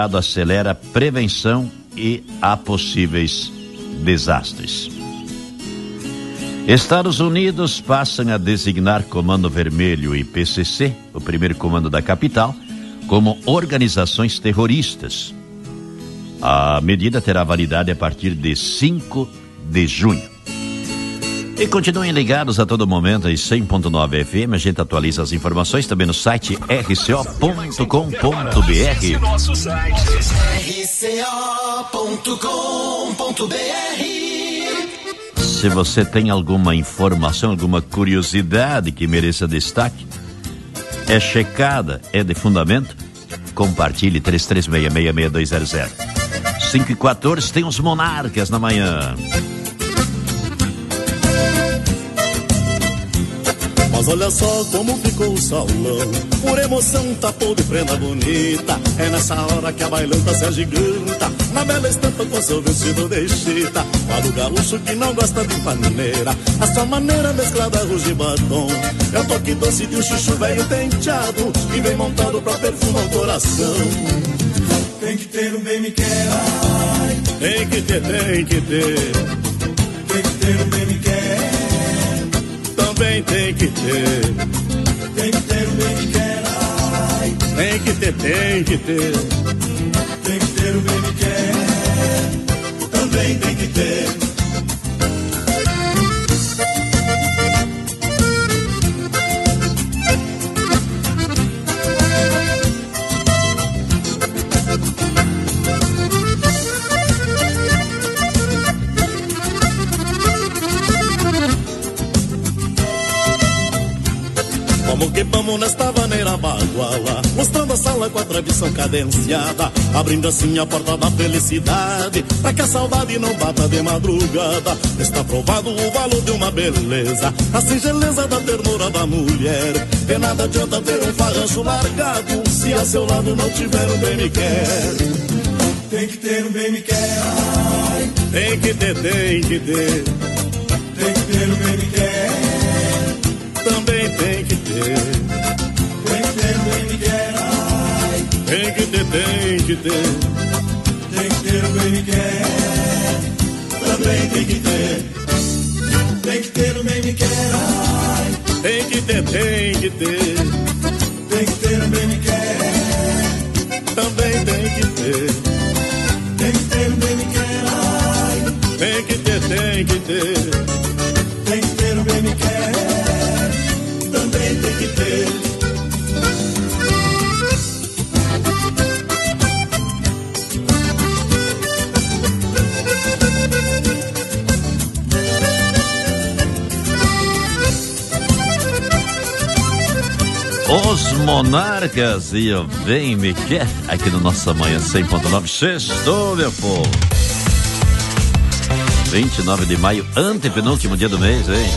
acelera a prevenção e a possíveis desastres. Estados Unidos passam a designar Comando Vermelho e PCC, o primeiro comando da capital, como organizações terroristas. A medida terá validade a partir de 5 de junho. E continuem ligados a todo momento em 100.9 FM. A gente atualiza as informações também no site rco.com.br. Nosso site rco.com.br. Se você tem alguma informação, alguma curiosidade que mereça destaque, é checada, é de fundamento, compartilhe 33666200. 5h14 tem os Monarcas na manhã. Mas olha só como ficou o salão, por emoção tapou de prenda bonita. É nessa hora que a bailanta se agiganta, na bela estampa com seu vestido de chita. Para o gaúcho que não gosta de paneira, a sua maneira mesclada arroz e batom. É o toque doce de um chuchu velho penteado, e vem montado pra perfumar o coração. Tem que ter um bem me quer, ai. Tem que ter, tem que ter. Tem que ter um bem me quer. Também tem que ter. Tem que ter um bem me quer, ai. Tem que ter, tem que ter. Tem que ter um bem me quer. Também tem que ter. Vamos que vamos nesta maneira baguala, mostrando a sala com a tradição cadenciada, abrindo assim a porta da felicidade, pra que a saudade não bata de madrugada. Está provado o valor de uma beleza, a singeleza da ternura da mulher. De nada adianta ter um farrancho largado, se a seu lado não tiver um bem me quer. Tem que ter um bem me quer, ai. Tem que ter, tem que ter. Tem que ter um bem me quer. Também tem que ter. Tem que ter um bem me quer, ai. Tem que ter, tem que ter. Tem que ter um bem me quer. Também tem que ter. Tem que ter um bem me quer, ai. Tem que ter, tem que ter. Tem que ter um bem me quer. Também tem que ter. Tem que ter um bem me quer, ai. Tem que ter, tem que ter. Tem que ter um bem me quer. Também tem que ter. Os Monarcas e o Vem Me Quer, aqui no Nossa Manhã 100.9. Sextou, meu povo. 29 de maio, antepenúltimo dia do mês, hein?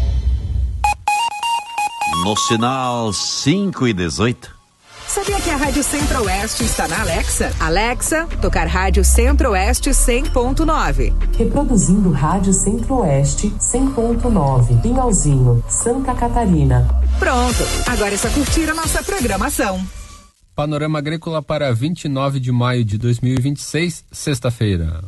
No sinal 5h18. Sabia que a Rádio Centro-Oeste está na Alexa? Alexa, tocar Rádio Centro-Oeste 100.9. Reproduzindo Rádio Centro-Oeste 100.9. Pinhalzinho, Santa Catarina. Pronto, agora é só curtir a nossa programação. Panorama Agrícola para 29 de maio de 2026, sexta-feira.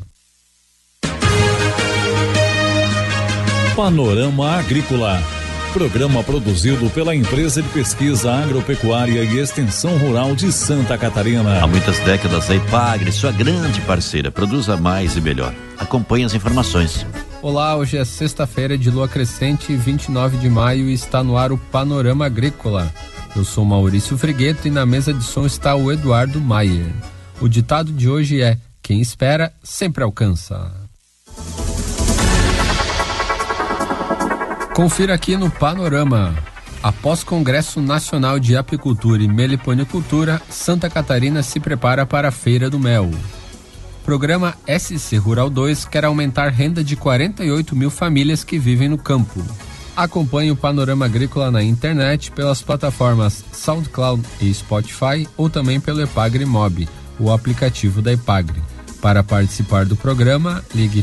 Panorama Agrícola. Programa produzido pela Empresa de Pesquisa Agropecuária e Extensão Rural de Santa Catarina. Há muitas décadas a Epagre, sua grande parceira, produza mais e melhor. Acompanhe as informações. Olá, hoje é sexta-feira de lua crescente, 29 de maio, e está no ar o Panorama Agrícola. Eu sou Maurício Frigueto e na mesa de som está o Eduardo Maier. O ditado de hoje é: quem espera sempre alcança. Confira aqui no Panorama. Após Congresso Nacional de Apicultura e Meliponicultura, Santa Catarina se prepara para a Feira do Mel. Programa SC Rural 2 quer aumentar renda de 48 mil famílias que vivem no campo. Acompanhe o Panorama Agrícola na internet pelas plataformas SoundCloud e Spotify ou também pelo Epagre Mob, o aplicativo da Epagre. Para participar do programa, ligue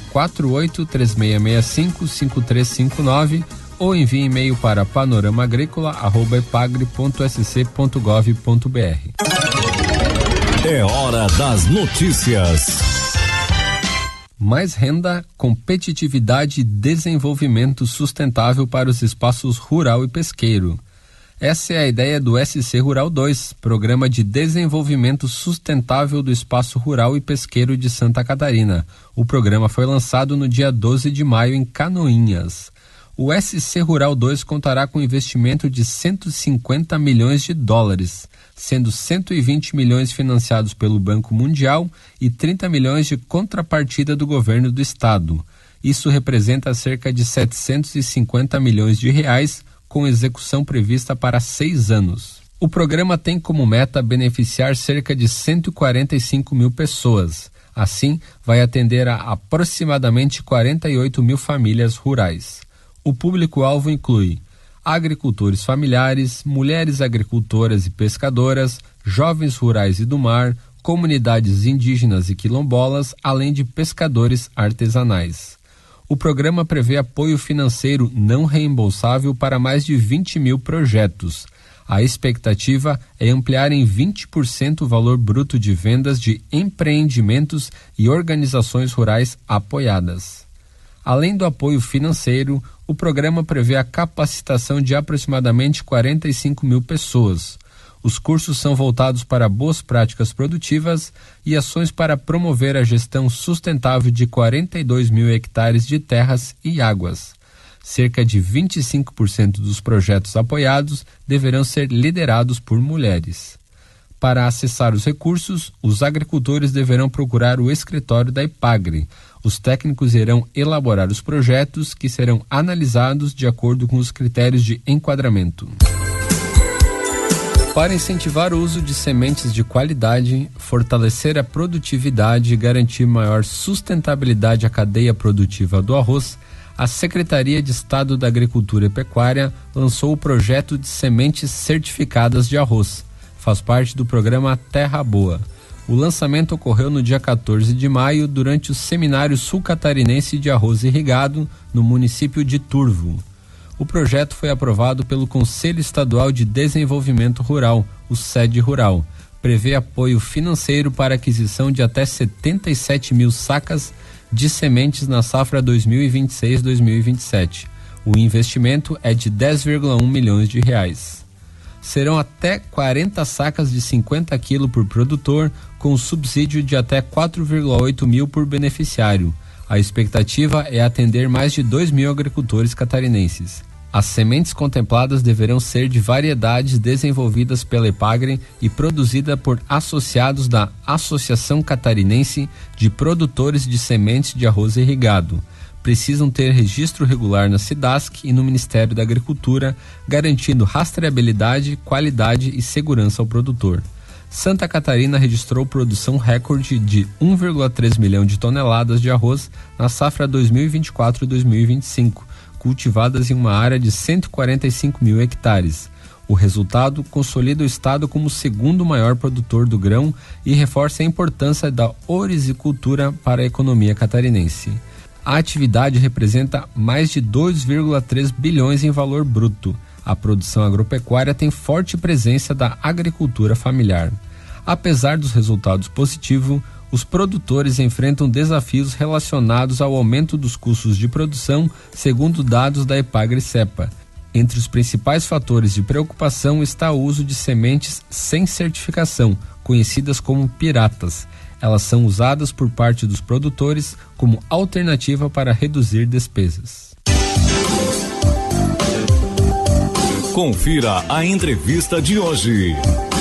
48-3665-5359 ou envie e-mail para panoramaagricola@epagre.sc.gov.br. É hora das notícias. Mais renda, competitividade e desenvolvimento sustentável para os espaços rural e pesqueiro. Essa é a ideia do SC Rural 2, Programa de Desenvolvimento Sustentável do Espaço Rural e Pesqueiro de Santa Catarina. O programa foi lançado no dia 12 de maio em Canoinhas. O SC Rural 2 contará com investimento de 150 milhões de dólares, sendo 120 milhões financiados pelo Banco Mundial e 30 milhões de contrapartida do governo do estado. Isso representa cerca de 750 milhões de reais, com execução prevista para 6 anos. O programa tem como meta beneficiar cerca de 145 mil pessoas. Assim, vai atender a aproximadamente 48 mil famílias rurais. O público-alvo inclui agricultores familiares, mulheres agricultoras e pescadoras, jovens rurais e do mar, comunidades indígenas e quilombolas, além de pescadores artesanais. O programa prevê apoio financeiro não reembolsável para mais de 20 mil projetos. A expectativa é ampliar em 20% o valor bruto de vendas de empreendimentos e organizações rurais apoiadas. Além do apoio financeiro, o programa prevê a capacitação de aproximadamente 45 mil pessoas. Os cursos são voltados para boas práticas produtivas e ações para promover a gestão sustentável de 42 mil hectares de terras e águas. Cerca de 25% dos projetos apoiados deverão ser liderados por mulheres. Para acessar os recursos, os agricultores deverão procurar o escritório da Ipagre. Os técnicos irão elaborar os projetos que serão analisados de acordo com os critérios de enquadramento. Para incentivar o uso de sementes de qualidade, fortalecer a produtividade e garantir maior sustentabilidade à cadeia produtiva do arroz, a Secretaria de Estado da Agricultura e Pecuária lançou o projeto de sementes certificadas de arroz. Faz parte do programa Terra Boa. O lançamento ocorreu no dia 14 de maio durante o Seminário Sul-Catarinense de Arroz Irrigado, no município de Turvo. O projeto foi aprovado pelo Conselho Estadual de Desenvolvimento Rural, o SED Rural. Prevê apoio financeiro para aquisição de até 77 mil sacas de sementes na safra 2026-2027. O investimento é de 10,1 milhões de reais. Serão até 40 sacas de 50 kg por produtor, com subsídio de até 4,8 mil por beneficiário. A expectativa é atender mais de 2 mil agricultores catarinenses. As sementes contempladas deverão ser de variedades desenvolvidas pela Ipagre e produzida por associados da Associação Catarinense de Produtores de Sementes de Arroz Irrigado. Precisam ter registro regular na SIDASC e no Ministério da Agricultura, garantindo rastreabilidade, qualidade e segurança ao produtor. Santa Catarina registrou produção recorde de 1,3 milhão de toneladas de arroz na safra 2024-2025, cultivadas em uma área de 145 mil hectares. O resultado consolida o estado como o segundo maior produtor do grão e reforça a importância da ourizicultura para a economia catarinense. A atividade representa mais de 2,3 bilhões em valor bruto. A produção agropecuária tem forte presença da agricultura familiar. Apesar dos resultados positivos, os produtores enfrentam desafios relacionados ao aumento dos custos de produção, segundo dados da Ipagre-Cepa. Entre os principais fatores de preocupação está o uso de sementes sem certificação, conhecidas como piratas. Elas são usadas por parte dos produtores como alternativa para reduzir despesas. Confira a entrevista de hoje.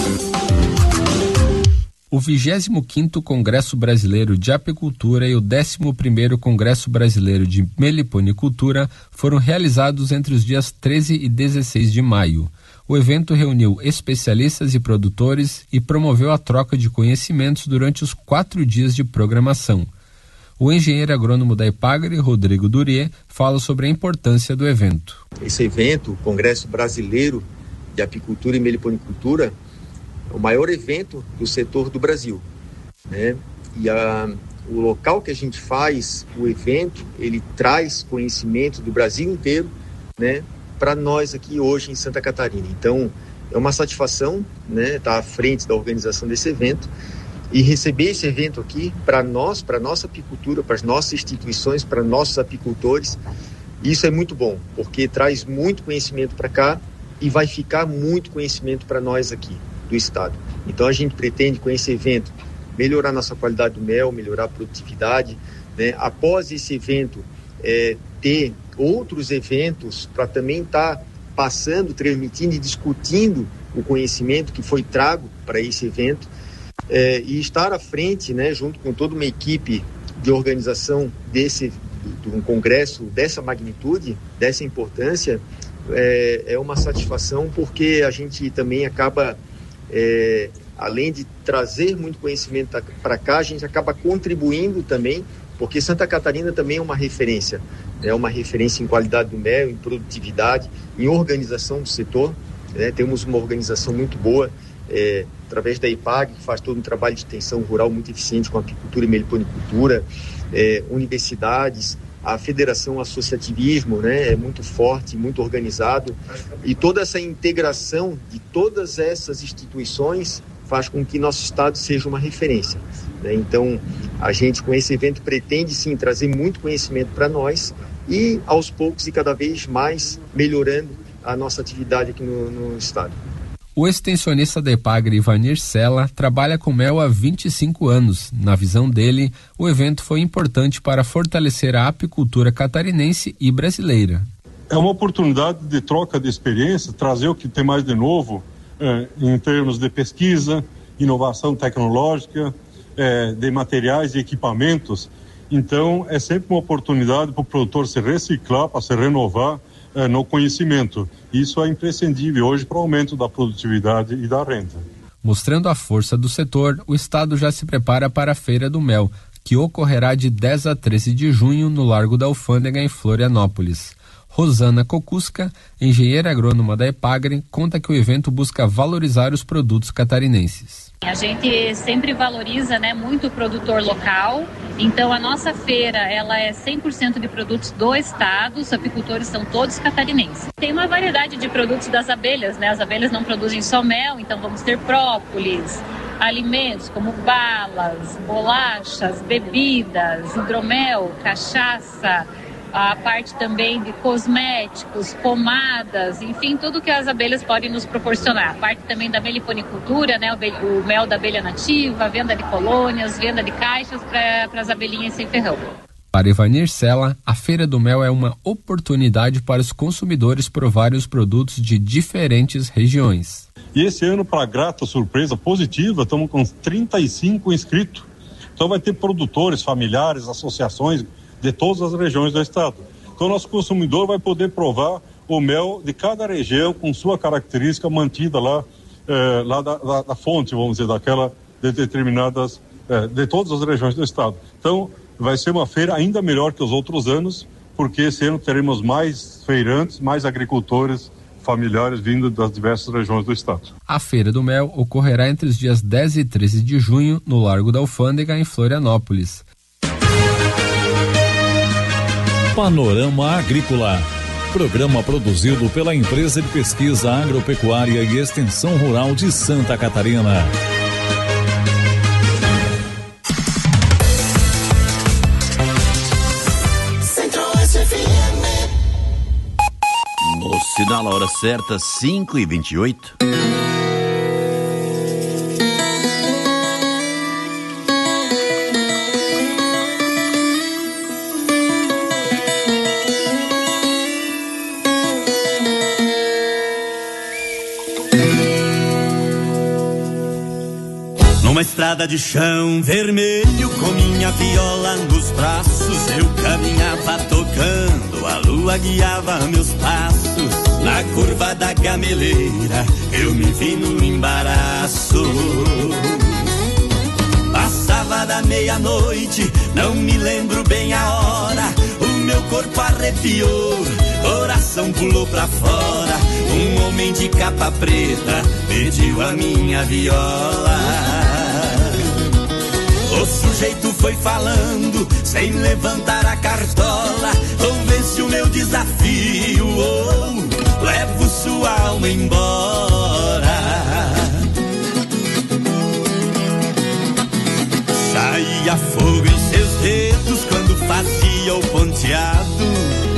O 25º Congresso Brasileiro de Apicultura e o 11º Congresso Brasileiro de Meliponicultura foram realizados entre os dias 13 e 16 de maio. O evento reuniu especialistas e produtores e promoveu a troca de conhecimentos durante os 4 dias de programação. O engenheiro agrônomo da Ipagre, Rodrigo Durier, fala sobre a importância do evento. Esse evento, o Congresso Brasileiro de Apicultura e Meliponicultura, é o maior evento do setor do Brasil, né? E o local que a gente faz o evento, ele traz conhecimento do Brasil inteiro, né, para nós aqui hoje em Santa Catarina. Então, é uma satisfação, né, estar à frente da organização desse evento E receber esse evento aqui, para nós, para a nossa apicultura, para as nossas instituições, para nossos apicultores, isso é muito bom, porque traz muito conhecimento para cá e vai ficar muito conhecimento para nós aqui do estado. Então a gente pretende com esse evento melhorar nossa qualidade do mel, melhorar a produtividade, né? Após esse evento, ter outros eventos para também estar passando, transmitindo e discutindo o conhecimento que foi trago para esse evento, e estar à frente, né, junto com toda uma equipe de organização de um congresso dessa magnitude, dessa importância, é uma satisfação, porque a gente também acaba, além de trazer muito conhecimento para cá, a gente acaba contribuindo também, porque Santa Catarina também é uma referência em qualidade do mel, em produtividade, em organização do setor, né? Temos uma organização muito boa, através da IPAG, que faz todo um trabalho de extensão rural muito eficiente com apicultura e meliponicultura, universidades, a Federação Associativismo, né, é muito forte, muito organizado, e toda essa integração de todas essas instituições faz com que nosso estado seja uma referência, né? Então, a gente com esse evento pretende sim trazer muito conhecimento para nós e aos poucos e cada vez mais melhorando a nossa atividade aqui no estado. O extensionista da Epagre, Ivanir Sela, trabalha com mel há 25 anos. Na visão dele, o evento foi importante para fortalecer a apicultura catarinense e brasileira. É uma oportunidade de troca de experiência, trazer o que tem mais de novo em termos de pesquisa, inovação tecnológica, de materiais e equipamentos. Então, é sempre uma oportunidade para o produtor se reciclar, para se renovar no conhecimento. Isso é imprescindível hoje para o aumento da produtividade e da renda. Mostrando a força do setor, o estado já se prepara para a Feira do Mel, que ocorrerá de 10 a 13 de junho no Largo da Alfândega, em Florianópolis. Rosana Kokuska, engenheira agrônoma da Epagre, conta que o evento busca valorizar os produtos catarinenses. A gente sempre valoriza, né, muito o produtor local, então a nossa feira ela é 100% de produtos do estado, os apicultores são todos catarinenses. Tem uma variedade de produtos das abelhas, né? As abelhas não produzem só mel, então vamos ter própolis, alimentos como balas, bolachas, bebidas, hidromel, cachaça, a parte também de cosméticos, pomadas, enfim, tudo que as abelhas podem nos proporcionar. A parte também da meliponicultura, né, o mel da abelha nativa, venda de colônias, venda de caixas para as abelhinhas sem ferrão. Para Ivanir Sela, a Feira do Mel é uma oportunidade para os consumidores provarem os produtos de diferentes regiões. E esse ano, para grata surpresa positiva, estamos com 35 inscritos. Então vai ter produtores, familiares, associações de todas as regiões do estado. Então nosso consumidor vai poder provar o mel de cada região com sua característica mantida lá da fonte, vamos dizer, daquela de determinadas, de todas as regiões do estado. Então vai ser uma feira ainda melhor que os outros anos, porque esse ano teremos mais feirantes, mais agricultores familiares vindo das diversas regiões do estado. A Feira do Mel ocorrerá entre os dias 10 e 13 de junho no Largo da Alfândega, em Florianópolis. Panorama Agrícola, programa produzido pela Empresa de Pesquisa Agropecuária e Extensão Rural de Santa Catarina. No sinal, a hora certa, 5h28. Numa estrada de chão vermelho, com minha viola nos braços, eu caminhava tocando, a lua guiava meus passos. Na curva da gameleira, eu me vi no embaraço. Passava da meia-noite, não me lembro bem a hora. O meu corpo arrepiou, coração pulou pra fora. Um homem de capa preta pediu a minha viola. O sujeito foi falando, sem levantar a cartola. Ou vence o meu desafio, ou levo sua alma embora. Sentia fogo em seus dedos quando fazia o ponteado.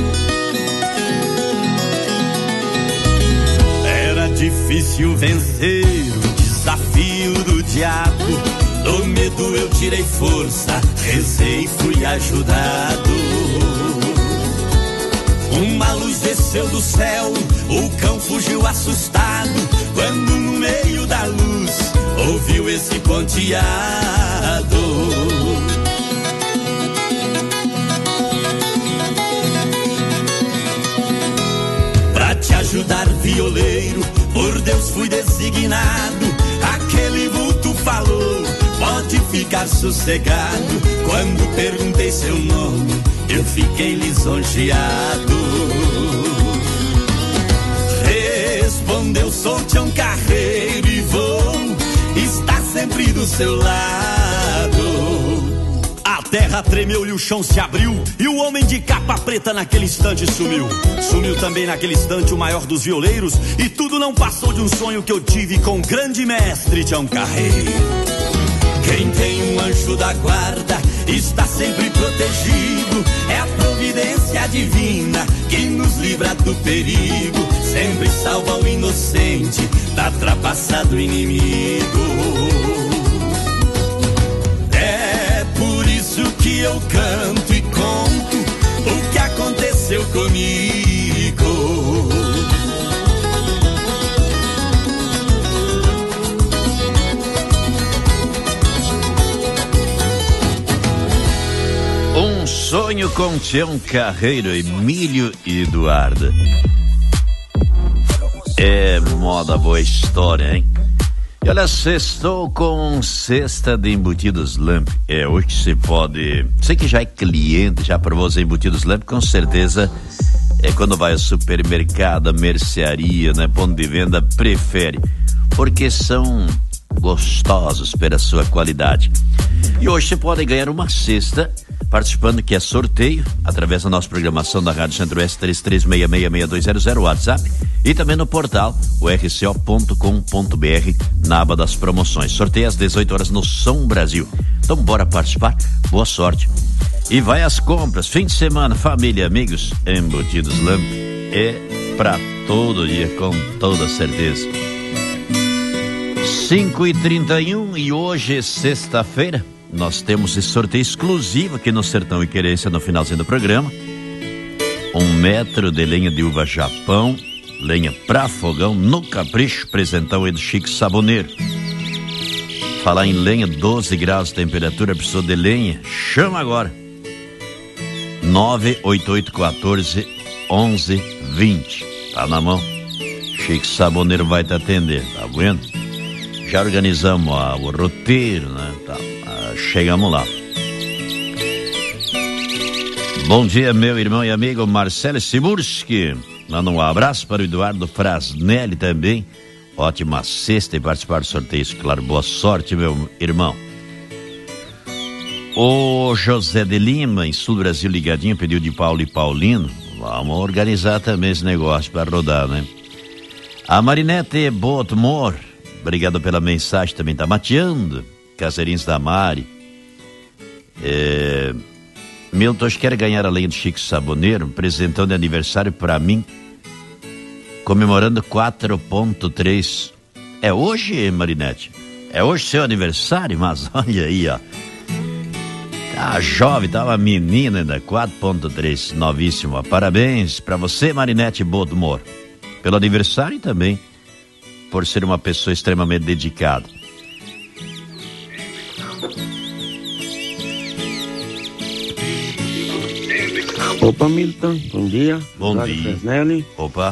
Era difícil vencer o desafio do diabo. Do medo eu tirei força, rezei e fui ajudado. Uma luz desceu do céu, o cão fugiu assustado, quando no meio da luz ouviu esse ponteado. Pra te ajudar, violeiro, por Deus fui designado. Aquele vulto falou, pode ficar sossegado. Quando perguntei seu nome, eu fiquei lisonjeado. Respondeu, sou Tião Carreiro e vou estar sempre do seu lado. A terra tremeu e o chão se abriu, e o homem de capa preta naquele instante sumiu. Sumiu também naquele instante o maior dos violeiros, e tudo não passou de um sonho que eu tive com o grande mestre Tião Carreiro. Quem tem um anjo da guarda está sempre protegido. É a providência divina que nos livra do perigo. Sempre salva o inocente da trapaça do inimigo. É por isso que eu canto e conto o que aconteceu comigo. Um sonho com Tião Carreiro, Emílio e Eduardo. É moda boa história, hein? E olha, sextou com cesta de embutidos Lamp. Hoje você pode... Você que já é cliente, já provou os embutidos Lamp, com certeza quando vai ao supermercado, mercearia, né, ponto de venda, prefere. Porque são gostosos pela sua qualidade. E hoje você pode ganhar uma cesta participando, que é sorteio, através da nossa programação da Rádio Centro-Oeste, 33666200, WhatsApp, e também no portal, o rco.com.br, na aba das promoções. Sorteio às 18 horas no Som Brasil. Então bora participar, boa sorte. E vai às compras, fim de semana, família, amigos, Embutidos Lamp é pra todo dia, com toda certeza. 5h31 e hoje é sexta-feira. Nós temos esse sorteio exclusivo aqui no Sertão e Querência no finalzinho do programa. 1 metro de lenha de uva Japão, lenha pra fogão, no capricho, presentão aí do Chique Saboneiro. Falar em lenha, 12 graus de temperatura, precisou de lenha? Chama agora. 98814-1120. Tá na mão. Chique Saboneiro vai te atender, tá vendo? Já organizamos o roteiro, né? Tá. Chegamos lá. Bom dia, meu irmão e amigo Marcelo Siburski. Manda um abraço para o Eduardo Frasnelli também. Ótima sexta e participar do sorteio, claro. Boa sorte, meu irmão. O José de Lima, em Sul Brasil ligadinho, pediu de Paulo e Paulino. Vamos organizar também esse negócio para rodar, né? A Marinete Botmor, obrigado pela mensagem, também tá mateando. Caseirinhos da Mari. Milton, quer ganhar a lenha do Chico Saboneiro, um presentão de aniversário para mim, comemorando 4.3. É hoje, Marinete? É hoje seu aniversário? Mas olha aí, ó. Tá jovem, tá uma menina ainda, 4.3, novíssima. Parabéns para você, Marinete Bodmore, pelo aniversário e também por ser uma pessoa extremamente dedicada. Opa, Milton, bom dia. Bom dia. Fresnelli. Opa.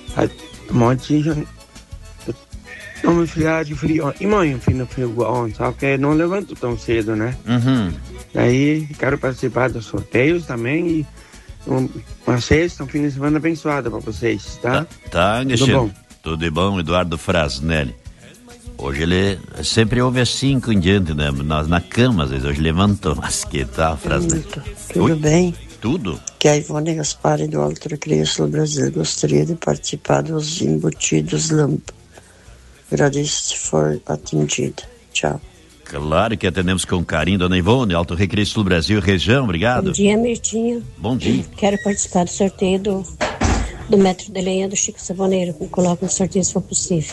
Não me ficar de frio. E mãe, frio ontem, só que não levanto tão cedo, né? Uhum. Daí, quero participar dos sorteios também e uma sexta, um fim de semana abençoado pra vocês, tá? Tá, tudo bom? Tudo bom, Eduardo Frasnelli. Hoje ele sempre ouve às 5 em diante, né? Na cama, às vezes. Hoje levantou. Mas que tal, Frasnelli? Tudo bem? Tudo. Que a Ivone Gaspari do Alto Recreio do Brasil gostaria de participar dos embutidos Lamp. Agradeço se for atendida. Tchau. Claro que atendemos com carinho, dona Ivone, Alto Recreio Sul Brasil, região, obrigado. Bom dia, Mirtinho. Bom dia. Quero participar do sorteio do metro de lenha do Chico Saboneiro. Me coloca no sorteio se for possível.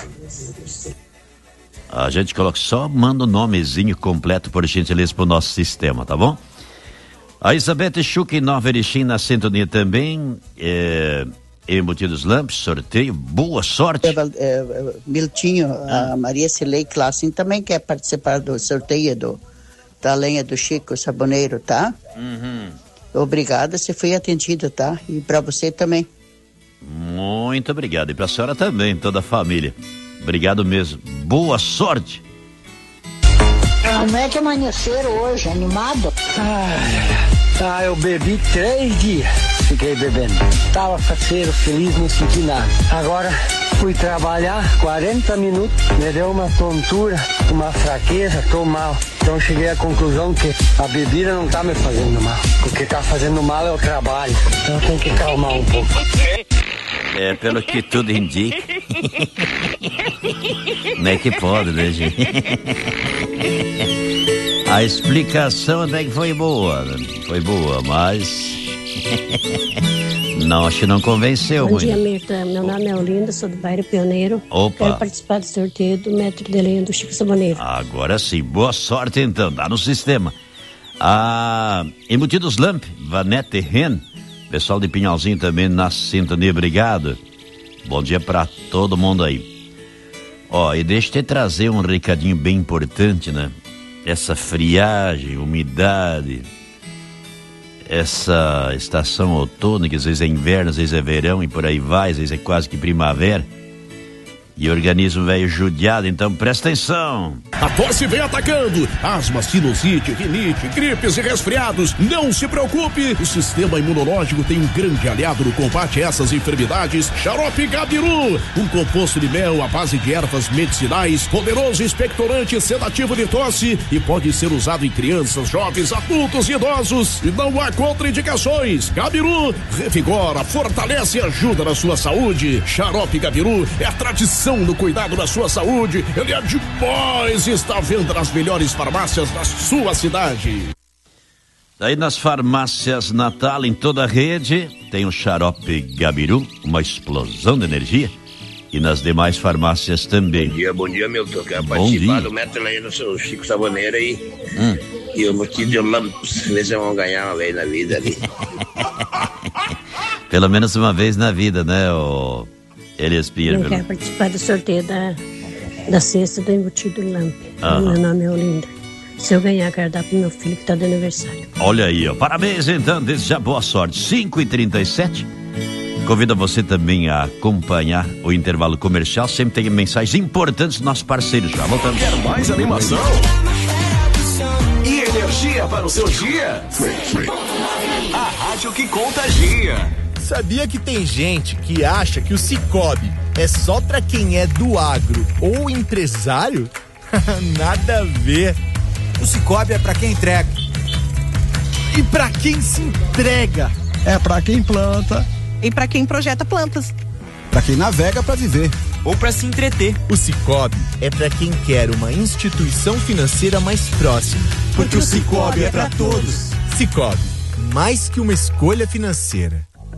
A gente coloca, só manda o nomezinho completo, por gentileza, pro nosso sistema, tá bom? A Elizabeth Schuch em Nova Erechim na sintonia também, Embutidos Lamps, sorteio, boa sorte. Miltinho, a Maria Cilei Klassen também quer participar do sorteio da lenha do Chico Saboneiro, tá? Uhum. Obrigada, você foi atendido, tá? E para você também. Muito obrigado, e para a senhora também, toda a família. Obrigado mesmo, boa sorte. Como é que amanheceram hoje, animado? Eu bebi 3 dias, fiquei bebendo. Tava faceiro, feliz, não senti nada. Agora fui trabalhar 40 minutos, me deu uma tontura, uma fraqueza, tô mal. Então cheguei à conclusão que a bebida não tá me fazendo mal. O que tá fazendo mal é o trabalho. Então tem que calmar um pouco. Pelo que tudo indica. Não é que pode, né, gente? A explicação até que foi boa, mas não, acho que não convenceu. Bom dia, Mirta. Meu nome é Olinda, sou do bairro Pioneiro. Opa. Quero participar do sorteio do metro de lenha do Chico Saboneiro. Agora sim, boa sorte então, dá no sistema. Embutidos Lamp, Vanette Ren, pessoal de Pinhalzinho também na sintonia, obrigado. Bom dia pra todo mundo aí. E deixa eu te trazer um recadinho bem importante, né? Essa friagem, umidade, essa estação outono, que às vezes é inverno, às vezes é verão e por aí vai, às vezes é quase que primavera. E o organismo velho judiado, então presta atenção. A tosse vem atacando. Asma, sinusite, rinite, gripes e resfriados. Não se preocupe, o sistema imunológico tem um grande aliado no combate a essas enfermidades. Xarope Gabiru, um composto de mel à base de ervas medicinais, poderoso expectorante sedativo de tosse e pode ser usado em crianças, jovens, adultos e idosos. E não há contraindicações. Gabiru revigora, fortalece e ajuda na sua saúde. Xarope Gabiru é a tradição no cuidado da sua saúde. Ele é demais e está à venda nas melhores farmácias da sua cidade. Daí nas farmácias Natal, em toda a rede, tem o Xarope Gabiru, uma explosão de energia. E nas demais farmácias também. Bom dia, Milton. Quero participar do metro aí no seu Chico Saboneiro aí. E o Embutidos Lamps, ver se vão ganhar uma vez na vida ali. Pelo menos uma vez na vida, né, Elias Pinheiro? Eu quero participar do sorteio da cesta do Embutido Lamp. Meu nome é Olinda. Se eu ganhar, quero dar pro meu filho que tá de aniversário. Olha aí, parabéns então, desde já boa sorte. 5h37. Convido você também a acompanhar o intervalo comercial. Sempre tem mensagens importantes dos nossos parceiros. Já voltamos. Quer mais animação? E energia para o seu dia? A rádio que contagia. Sabia que tem gente que acha que o Cicobi é só pra quem é do agro ou empresário? Nada a ver. O Cicobi é pra quem entrega. E pra quem se entrega? É pra quem planta. E pra quem projeta plantas. Pra quem navega pra viver. Ou pra se entreter. O Cicobi é pra quem quer uma instituição financeira mais próxima. Porque o Cicobi é pra todos. Cicobi, mais que uma escolha financeira.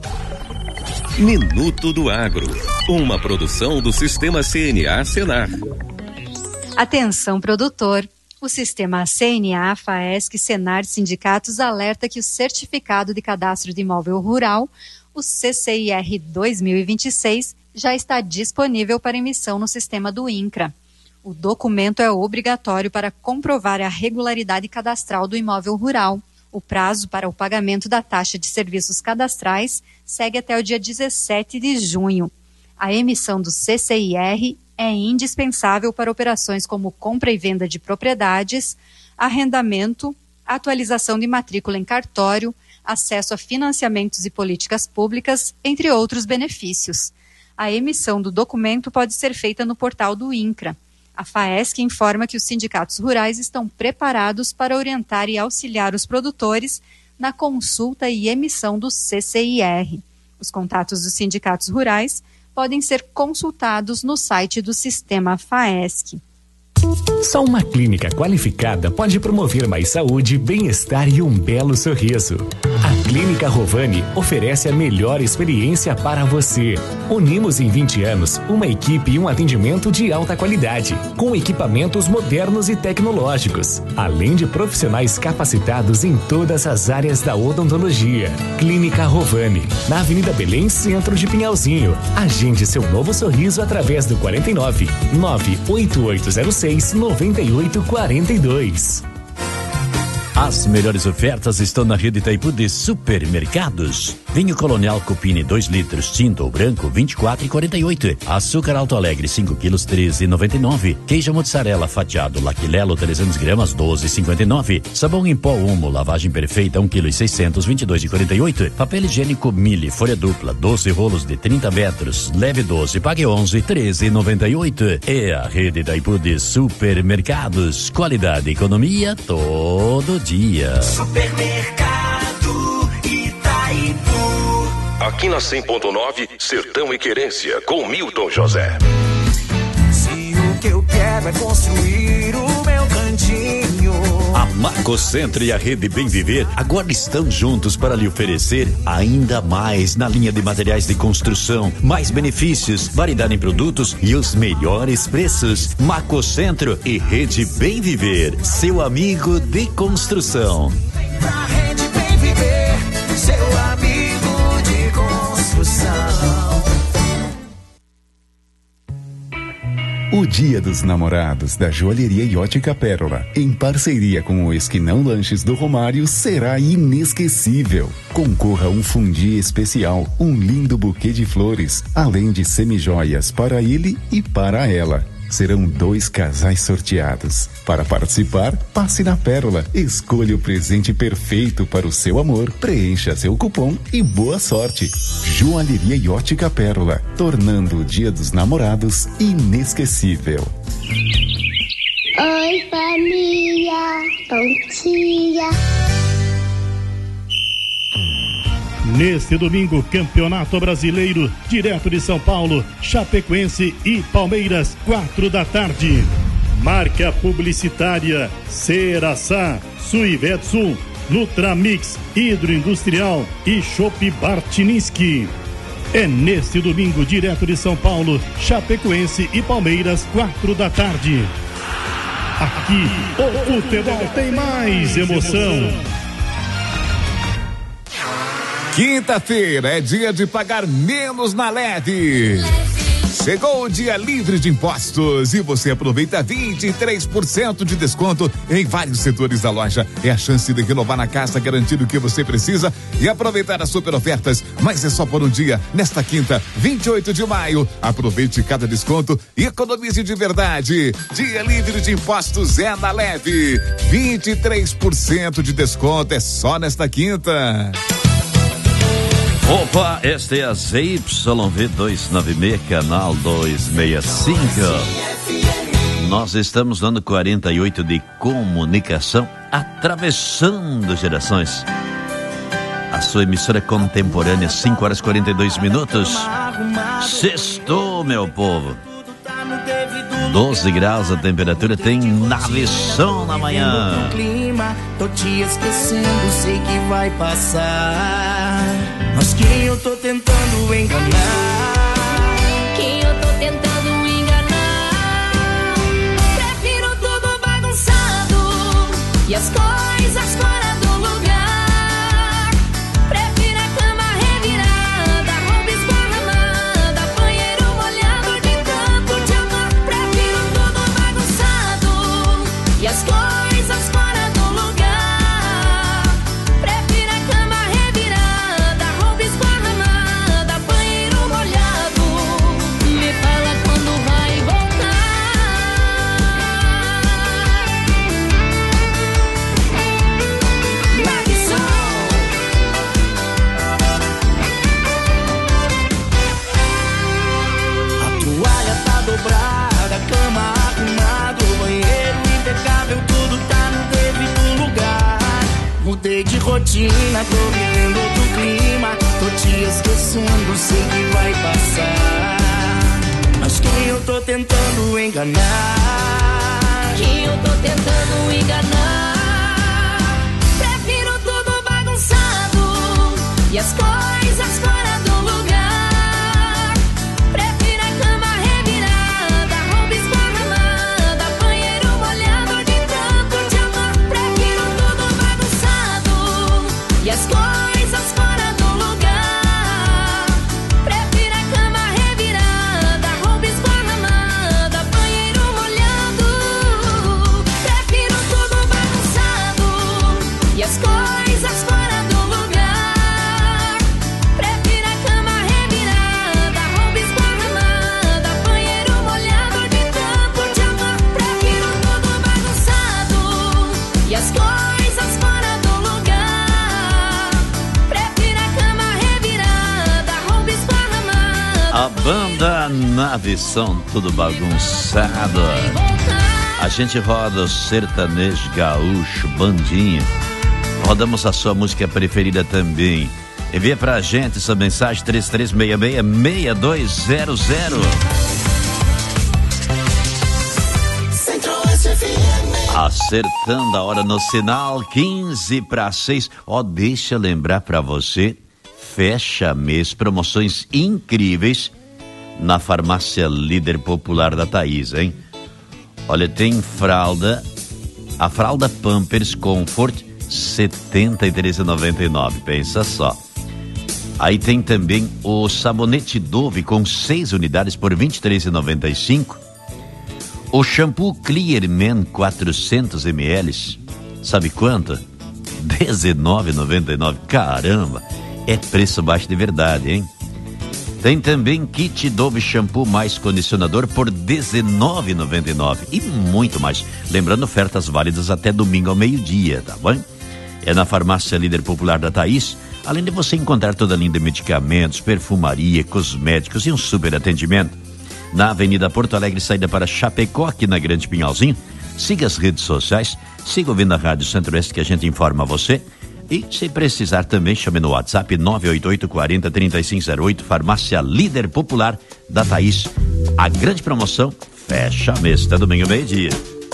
Minuto do Agro, uma produção do Sistema CNA Senar. Atenção, produtor. O Sistema CNA, FAESC, Senar e sindicatos alerta que o Certificado de Cadastro de Imóvel Rural, o CCIR 2026, já está disponível para emissão no sistema do INCRA. O documento é obrigatório para comprovar a regularidade cadastral do imóvel rural. O prazo para o pagamento da taxa de serviços cadastrais segue até o dia 17 de junho. A emissão do CCIR é indispensável para operações como compra e venda de propriedades, arrendamento, atualização de matrícula em cartório, acesso a financiamentos e políticas públicas, entre outros benefícios. A emissão do documento pode ser feita no portal do INCRA. A FAESC informa que os sindicatos rurais estão preparados para orientar e auxiliar os produtores na consulta e emissão do CCIR. Os contatos dos sindicatos rurais podem ser consultados no site do Sistema FAESC. Só uma clínica qualificada pode promover mais saúde, bem-estar e um belo sorriso. A Clínica Rovani oferece a melhor experiência para você. Unimos em 20 anos uma equipe e um atendimento de alta qualidade, com equipamentos modernos e tecnológicos, além de profissionais capacitados em todas as áreas da odontologia. Clínica Rovani, na Avenida Belém, centro de Pinhalzinho. Agende seu novo sorriso através do 49 98806 9842. As melhores ofertas estão na rede Itaipu de supermercados. Vinho Colonial Cupini 2 litros, tinto ou branco, 24,48. Açúcar Alto Alegre 5 quilos, 13,99. Queijo mozzarella fatiado Laquilelo 300 gramas, 12,59. Sabão em pó Umo, lavagem perfeita 1 quilo e 600, 22,48. Papel higiênico Mille, folha dupla, 12 rolos de 30 metros, leve 12, pague 11, 13,98. É a rede Itaipu de supermercados. Qualidade e economia todo dia. Supermercado Itaipu. Aqui na 100.9, Sertão e Querência, com Milton José. Se o que eu quero é construir o meu cantinho. A Macocentro e a Rede Bem Viver agora estão juntos para lhe oferecer ainda mais na linha de materiais de construção, mais benefícios, variedade em produtos e os melhores preços. Macocentro e Rede Bem Viver, seu amigo de construção. Pra Rede Bem Viver, seu amigo de construção. O Dia dos Namorados da Joalheria e Ótica Pérola, em parceria com o Esquinão Lanches do Romário, será inesquecível. Concorra a um fundi especial, um lindo buquê de flores, além de semijoias para ele e para ela. Serão 2 casais sorteados. Para participar, passe na Pérola, escolha o presente perfeito para o seu amor, preencha seu cupom e boa sorte. Joalheria e Ótica Pérola, tornando o Dia dos Namorados inesquecível. Oi, família, bom dia. Neste domingo, Campeonato Brasileiro, direto de São Paulo, Chapecoense e Palmeiras, 4 da tarde. Marca publicitária Ceraçá, Suivetsul, Nutramix, Hidroindustrial e Chopp Bartiniski. É neste domingo, direto de São Paulo, Chapecoense e Palmeiras, 4 da tarde. Aqui, o futebol tem mais emoção. Quinta-feira é dia de pagar menos na Leve. Chegou o dia livre de impostos e você aproveita 23% de desconto em vários setores da loja. É a chance de renovar na casa, garantir o que você precisa e aproveitar as super ofertas. Mas é só por um dia, nesta quinta, 28 de maio. Aproveite cada desconto e economize de verdade. Dia livre de impostos é na Leve. 23% de desconto é só nesta quinta. Opa, esta é a ZYV 296, canal 265. Nós estamos no ano 48 de comunicação, atravessando gerações. A sua emissora contemporânea, 5 horas e 42 minutos. Sextou, meu povo. 12 graus a temperatura, tem Naveção na manhã. Tô te esquecendo, sei que vai passar. Mas quem eu tô tentando enganar? Quem eu tô tentando enganar? Prefiro tudo bagunçado e as coisas fora do lugar. Prefiro a cama revirada, roupa esparramada, banheiro molhado de tanto te amar. Prefiro tudo bagunçado e as coisas fora do lugar. Prefiro a cama revirada, roupa esparramada, banheiro molhado. Me fala quando vai voltar. Naveção. A toalha tá dobrada, a cama arrumada, o banheiro impecável, tudo tá no devido lugar. Mudei de rotina, tô vivendo outro clima, tô te esquecendo, sei que vai passar. Mas quem eu tô tentando enganar? quem eu tô tentando enganar. Prefiro tudo bagunçado e as coisas fora do lugar. Prefiro a cama revirada, roupa esparramada, banheiro molhado de tanto te amar. Prefiro tudo bagunçado e as coisas fora do lugar. Prefiro a cama revirada, roupa esparramada, banheiro molhado. Prefiro tudo bagunçado e as coisas fora do lugar. Prefiro a cama revirada, roupa esparramada, banheiro molhado de tanto te amar. Prefiro tudo bagunçado e as coisas fora do lugar. Prefiro a cama revirada, roupa esparramada. A banda Nave Som, tudo bagunçado. A gente roda o sertanejo gaúcho, bandinha. Rodamos a sua música preferida também. Envia pra gente essa mensagem 3366-6200. Centro-Oeste FM. Acertando a hora no sinal, 5:45. Ó, deixa eu lembrar pra você, fecha mês, promoções incríveis na farmácia Líder Popular da Thaís, hein? Olha, tem fralda, a fralda Pampers Comfort, R$ 73,99, pensa só. Aí tem também o sabonete Dove com 6 unidades por R$ 23,95. O shampoo Clear Man 400 ml, sabe quanto? R$ 19,99. Caramba, é preço baixo de verdade, hein? Tem também kit Dove shampoo mais condicionador por R$ 19,99 e muito mais. Lembrando, ofertas válidas até domingo ao meio-dia, tá bom? É na farmácia Líder Popular da Thaís, além de você encontrar toda a linha de medicamentos, perfumaria, cosméticos e um super atendimento. Na Avenida Porto Alegre, saída para Chapecó, aqui na Grande Pinhalzinho. Siga as redes sociais, siga ouvindo a Rádio Centro-Oeste que a gente informa você. E se precisar também, chame no WhatsApp 988-40-3508, farmácia Líder Popular da Thaís. A grande promoção fecha mês, até domingo meio-dia.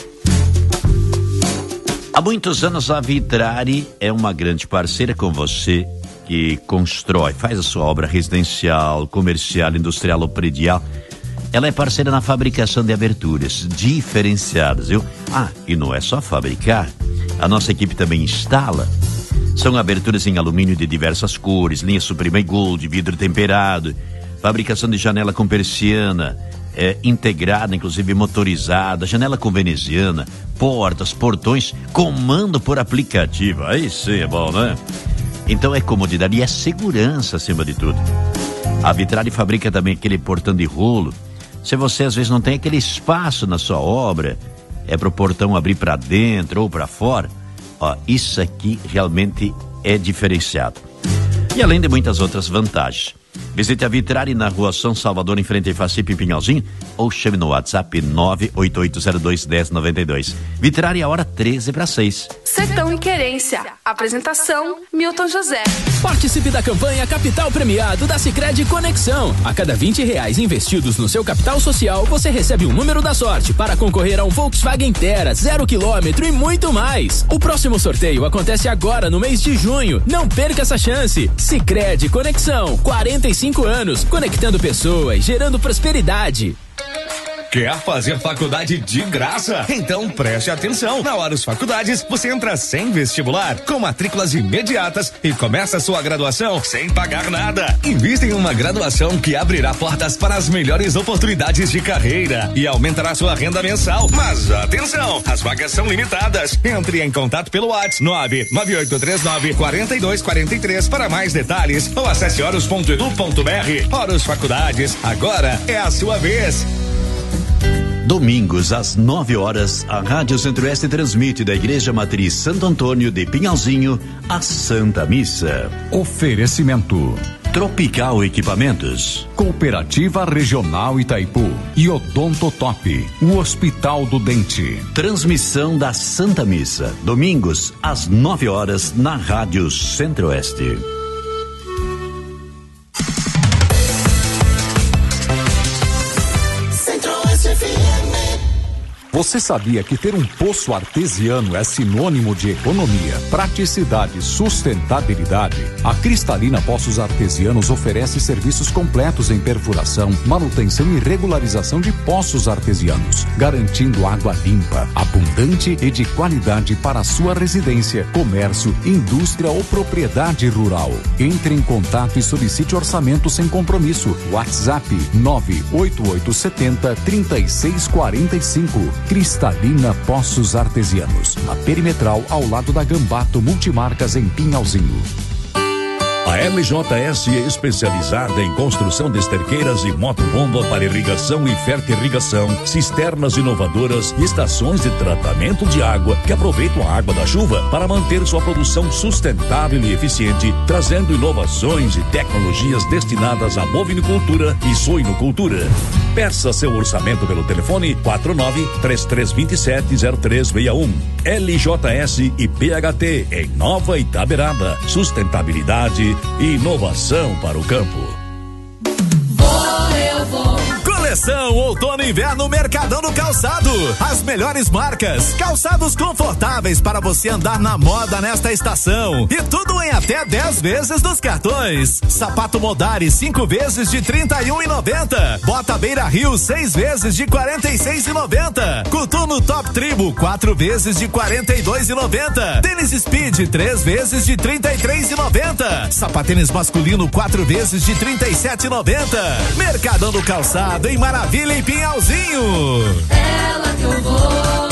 Há muitos anos a Vitrari é uma grande parceira com você que constrói, faz a sua obra residencial, comercial, industrial ou predial. Ela é parceira na fabricação de aberturas diferenciadas, viu? Ah, e não é só fabricar, a nossa equipe também instala. São aberturas em alumínio de diversas cores, linha Suprema e Gold, vidro temperado, fabricação de janela com persiana, integrada, inclusive motorizada, janela com veneziana, portas, portões, comando por aplicativo. Aí sim é bom, né? Então é comodidade e é segurança acima de tudo. A Vitrari fabrica também aquele portão de rolo. Se você às vezes não tem aquele espaço na sua obra, é pro portão abrir para dentro ou para fora, ó, isso aqui realmente é diferenciado. E além de muitas outras vantagens. Visite a Vitrari na Rua São Salvador, em frente a Facip, Pinhalzinho, ou chame no WhatsApp 988021092. Vitrari, a hora 13:06. Sertão e Querência. Apresentação, Milton José. Participe da campanha Capital Premiado da Sicredi Conexão. A cada R$20 investidos no seu capital social, você recebe um número da sorte para concorrer a um Volkswagen Tera 0 km e muito mais. O próximo sorteio acontece agora no mês de junho. Não perca essa chance. Sicredi Conexão, 45 anos, conectando pessoas, gerando prosperidade. Quer fazer faculdade de graça? Então preste atenção. Na Horus Faculdades, você entra sem vestibular, com matrículas imediatas e começa a sua graduação sem pagar nada. Invista em uma graduação que abrirá portas para as melhores oportunidades de carreira e aumentará sua renda mensal. Mas atenção, as vagas são limitadas. Entre em contato pelo WhatsApp 99839-4243 para mais detalhes ou acesse horus.edu.br. Horus Faculdades, agora é a sua vez. Domingos, às 9 horas, a Rádio Centro-Oeste transmite da Igreja Matriz Santo Antônio de Pinhalzinho a Santa Missa. Oferecimento: Tropical Equipamentos, Cooperativa Regional Itaipu e Odonto Top, o Hospital do Dente. Transmissão da Santa Missa, domingos, às 9 horas, na Rádio Centro-Oeste. Você sabia que ter um poço artesiano é sinônimo de economia, praticidade e sustentabilidade? A Cristalina Poços Artesianos oferece serviços completos em perfuração, manutenção e regularização de poços artesianos, garantindo água limpa, abundante e de qualidade para a sua residência, comércio, indústria ou propriedade rural. Entre em contato e solicite orçamento sem compromisso. WhatsApp 98870-3645. Cristalina Poços Artesianos, na Perimetral, ao lado da Gambato Multimarcas, em Pinhalzinho. A LJS é especializada em construção de esterqueiras e motobomba para irrigação e fertirrigação, cisternas inovadoras e estações de tratamento de água que aproveitam a água da chuva para manter sua produção sustentável e eficiente, trazendo inovações e tecnologias destinadas à bovinicultura e suinocultura. Peça seu orçamento pelo telefone 49-3327-0361. LJS e PHT em Nova Itaberaba. Sustentabilidade e inovação para o campo. Eu vou. Coleção Outono e Inverno Mercadão do Calçado. As melhores marcas, calçados confortáveis para você andar na moda nesta estação. E tudo em até 10 vezes dos cartões. Sapato Modari 5 vezes de R$31,90. Bota Beira Rio 6 vezes de R$46,90. Coturno Top Tribo 4 vezes de R$42,90. Tênis Speed 3 vezes de R$33,90. Sapatênis masculino 4 vezes de R$37,90. Mercadão do Calçado em Maravilha e Pinhalzinho. Ela que eu vou.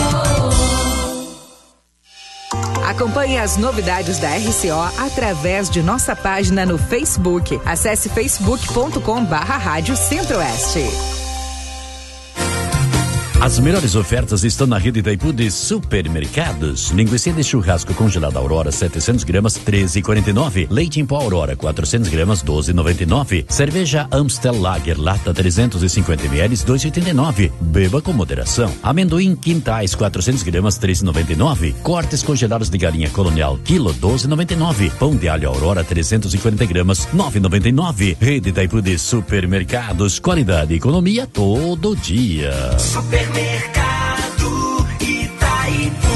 Acompanhe as novidades da RCO através de nossa página no Facebook. Acesse facebook.com/Rádio Centro-Oeste. As melhores ofertas estão na rede Itaipu de supermercados. Linguiça de churrasco congelada Aurora 700 gramas 13,49. Leite em pó Aurora 400 gramas 12,99. Cerveja Amstel Lager lata 350 ml 2,89. Beba com moderação. Amendoim Quintais 400 gramas 3,99. Cortes congelados de galinha Colonial quilo 12,99. Pão de alho Aurora 340 gramas 9,99. Rede Itaipu de supermercados, qualidade e economia todo dia. Supermercado Itaipu.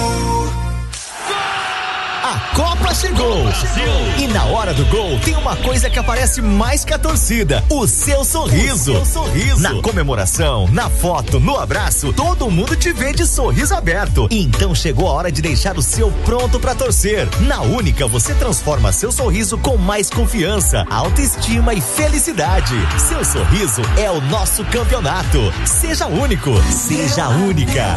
A Copa chegou! E na hora do gol tem uma coisa que aparece mais que a torcida: o seu sorriso. Na comemoração, na foto, no abraço, todo mundo te vê de sorriso aberto. Então chegou a hora de deixar o seu pronto pra torcer. Na Única você transforma seu sorriso com mais confiança, autoestima e felicidade. Seu sorriso é o nosso campeonato. Seja único, seja única.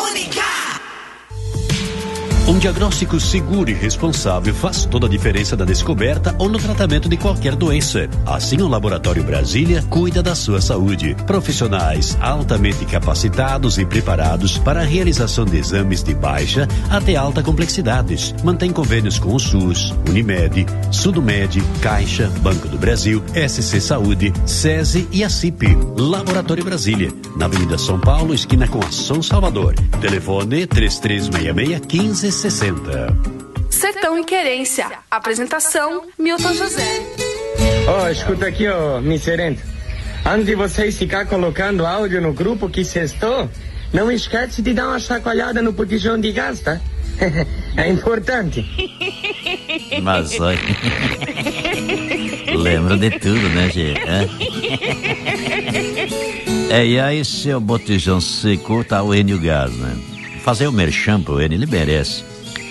Um diagnóstico seguro e responsável faz toda a diferença na descoberta ou no tratamento de qualquer doença. Assim, o Laboratório Brasília cuida da sua saúde. Profissionais altamente capacitados e preparados para a realização de exames de baixa até alta complexidades. Mantém convênios com o SUS, Unimed, Sudomed, Caixa, Banco do Brasil, SC Saúde, SESI e a CIP. Laboratório Brasília, na Avenida São Paulo, esquina com a São Salvador. Telefone 3366-1560. Sertão e Querência. Apresentação, Milton José. Escuta aqui, miserento. Antes de vocês ficar colocando áudio no grupo que sextou, não esquece de dar uma chacoalhada no botijão de gás, tá? É importante. Mas olha, lembra de tudo, né, gente? E aí, seu botijão secou, tá o Enio Gás, né? Fazer o merchan pro Enio, ele merece.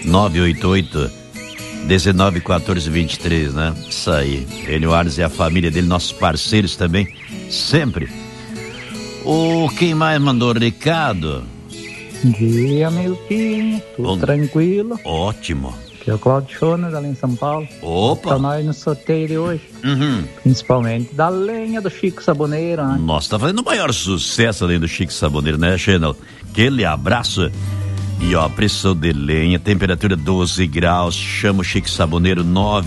988-1914-23, né? Isso aí. Enio Arnes e a família dele, nossos parceiros também, sempre. Quem mais mandou recado? Dia, meu filho, tudo tranquilo? Ótimo. Aqui é o Claudio Schoner, ali em São Paulo. Opa! Tá nós no sorteio de hoje. Principalmente da lenha do Chico Saboneiro, né? Nossa, tá fazendo o maior sucesso além do Chico Saboneiro, né, Chanel? Aquele abraço. E ó, pressão de lenha, temperatura 12 graus, chama o Chico Saboneiro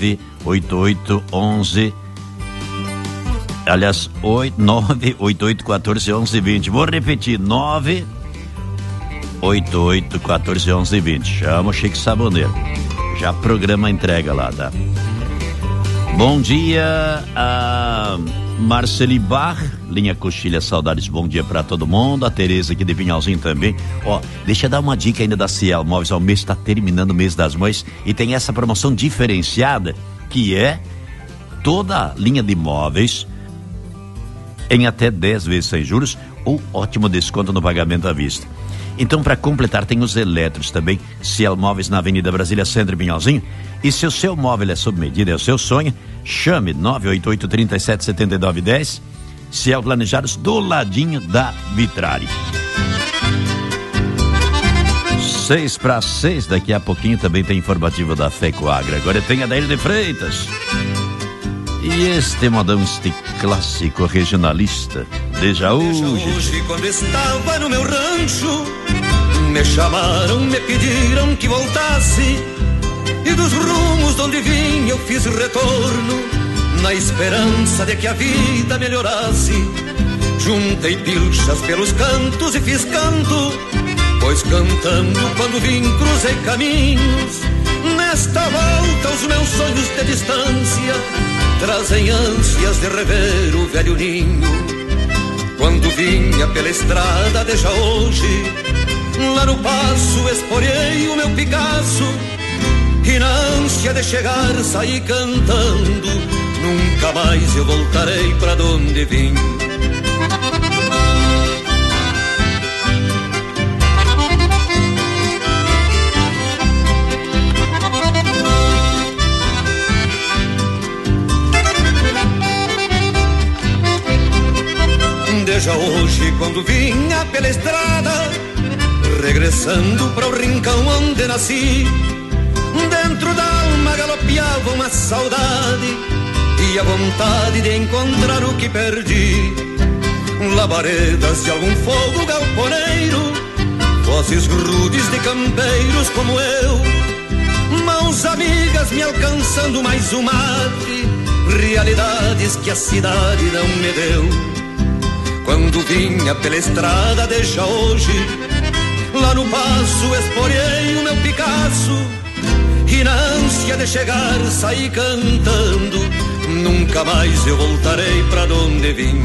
98811. Aliás, 988141120. Vou repetir, 988141120. Chama o Chico Saboneiro. Já programa a entrega lá, tá? Bom dia, Marceli Bar, linha Coxilha, saudades, bom dia pra todo mundo. A Tereza aqui de Pinhalzinho também. Ó, deixa eu dar uma dica ainda da Cielo Móveis. O mês tá terminando, o mês das mães, e tem essa promoção diferenciada, que é toda a linha de móveis em até 10 vezes sem juros ou ótimo desconto no pagamento à vista. Então, para completar, tem os elétricos também. Cielo Móveis na Avenida Brasília, Centro e Pinhalzinho. E se o seu móvel é sob medida, é o seu sonho, chame 988-377910. Cielo Planejados, do ladinho da Vitrari. 6:06, daqui a pouquinho também tem informativo da FECOAGRA. Agora tem a Daír de Freitas. E este modão, este clássico regionalista, desde hoje. Quando estava no meu rancho, me chamaram, me pediram que voltasse, e dos rumos de onde vim eu fiz retorno, na esperança de que a vida melhorasse. Juntei pilchas pelos cantos e fiz canto, pois cantando quando vim cruzei caminhos. Nesta volta os meus sonhos de distância trazem ânsias de rever o velho ninho. Quando vinha pela estrada desde hoje, lá no passo esporei o meu Picasso, e na ânsia de chegar saí cantando, nunca mais eu voltarei pra onde vim. Desde hoje quando vinha pela estrada, regressando para o rincão onde nasci, dentro da alma galopeava uma saudade e a vontade de encontrar o que perdi. Labaredas de algum fogo galponeiro, vozes rudes de campeiros como eu, mãos amigas me alcançando mais um mate, realidades que a cidade não me deu. Quando vinha pela estrada desde hoje, lá no passo esporei o meu Picasso, e na ânsia de chegar saí cantando, nunca mais eu voltarei pra onde vim.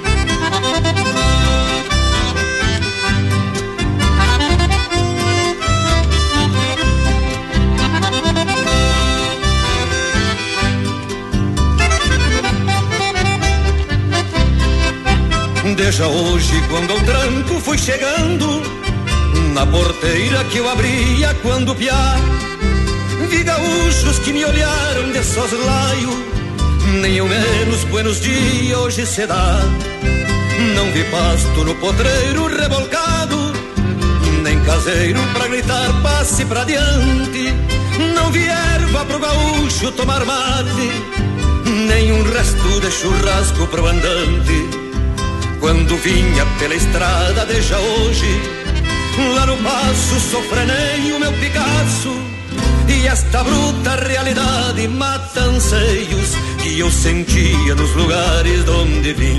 Desde hoje quando ao tranco fui chegando, na porteira que eu abria quando piá, vi gaúchos que me olharam de soslaio, nem ao menos buenos dias hoje se dá. Não vi pasto no potreiro revolcado, nem caseiro pra gritar passe pra diante. Não vi erva pro gaúcho tomar mate, nem um resto de churrasco pro andante. Quando vinha pela estrada desde hoje, lá no passo sofrenei o meu Picasso, e esta bruta realidade mata anseios que eu sentia nos lugares de onde vim.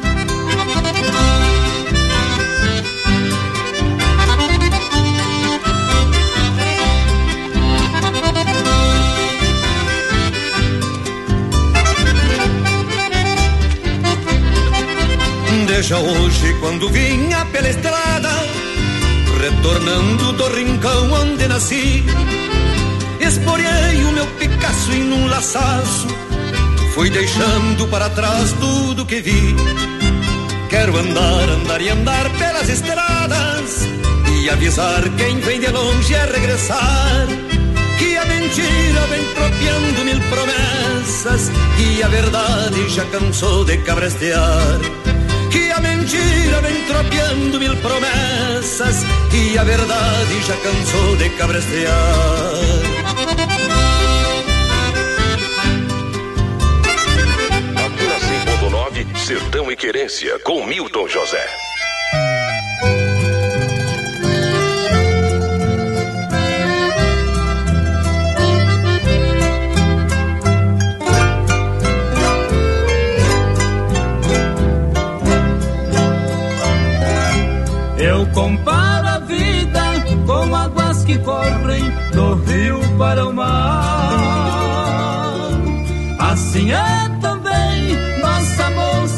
Desde hoje quando vinha pela estrada, retornando do rincão onde nasci, esporei o meu Picasso em um laçaço, fui deixando para trás tudo que vi. Quero andar, andar e andar pelas estradas, e avisar quem vem de longe a regressar, que a mentira vem tropeando mil promessas, e a verdade já cansou de cabrestear. Que a mentira vem tropeando mil promessas, e a verdade já cansou de cabrestear. 100.9 Sertão e Querência com Milton José. Eu comparo a vida com águas que correm do rio para o mar. Assim é também nossa moça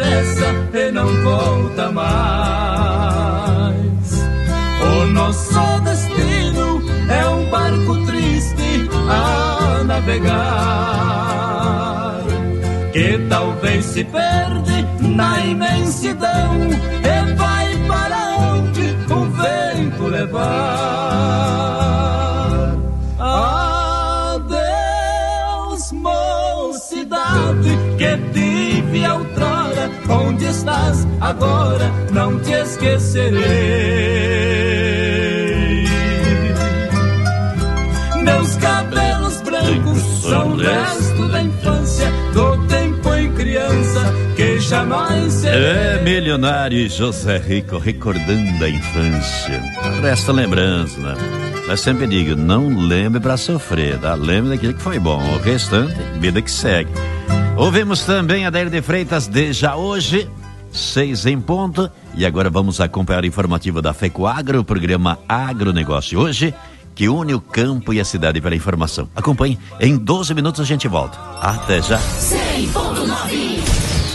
depressa e não volta mais. O nosso destino é um barco triste a navegar, que talvez se perde na imensidão e vai para onde o vento levar. Adeus, mocidade, que tive outrora, onde estás agora, não te esquecerei. Meus cabelos brancos são o resto da infância, do tempo em criança que jamais serei. É Milionário e José Rico recordando a infância. Resta lembrança, né? Mas sempre digo, não lembre pra sofrer, tá? Lembre daquilo que foi bom. O restante, vida que segue. Ouvimos também Adair de Freitas de Já Hoje, 6 em ponto. E agora vamos acompanhar a informativa da FECOAGRO, o programa Agronegócio Hoje, que une o campo e a cidade pela informação. Acompanhe, em 12 minutos a gente volta. Até já. 100.9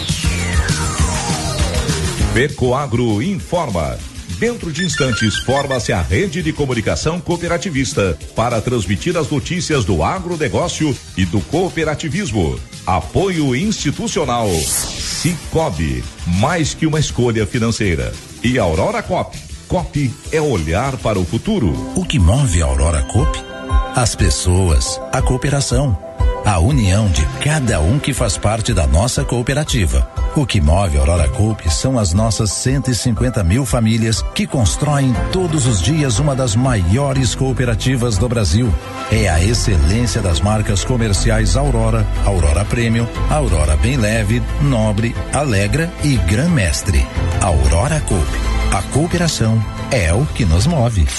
FECOAGRO informa. Dentro de instantes, forma-se a rede de comunicação cooperativista para transmitir as notícias do agronegócio e do cooperativismo. Apoio institucional. Cicobi, mais que uma escolha financeira. E Aurora Coop. Coop é olhar para o futuro. O que move a Aurora Coop? As pessoas, a cooperação, a união de cada um que faz parte da nossa cooperativa. O que move a Aurora Coop são as nossas 150 mil famílias que constroem todos os dias uma das maiores cooperativas do Brasil. É a excelência das marcas comerciais Aurora, Aurora Premium, Aurora Bem Leve, Nobre, Alegra e Gran Mestre. Aurora Coop. A cooperação é o que nos move.